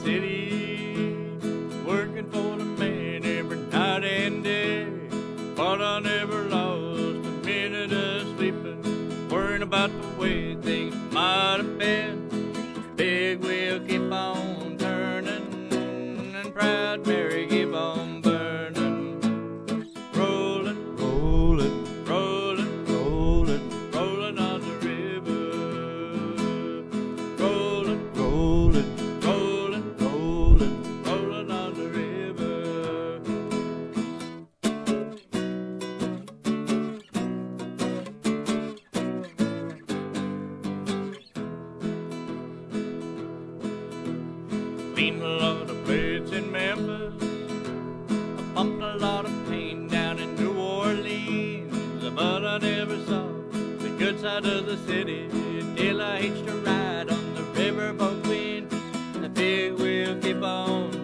city, working for the man every night and day. But I never lost a minute of sleeping, worrying about the way things might have been. Big wheel keep on turning, and proud Mary keep on burning. Rolling, rolling, rolling, rolling, rolling on the river. Rolling, rolling, rolling, rolling, rolling on the river. Cleaned a lot of plates in Memphis, I pumped a lot of paint down in New Orleans, but I never saw the good side of the city till I hitched a ride on the riverboat Queen. The big wheel keep on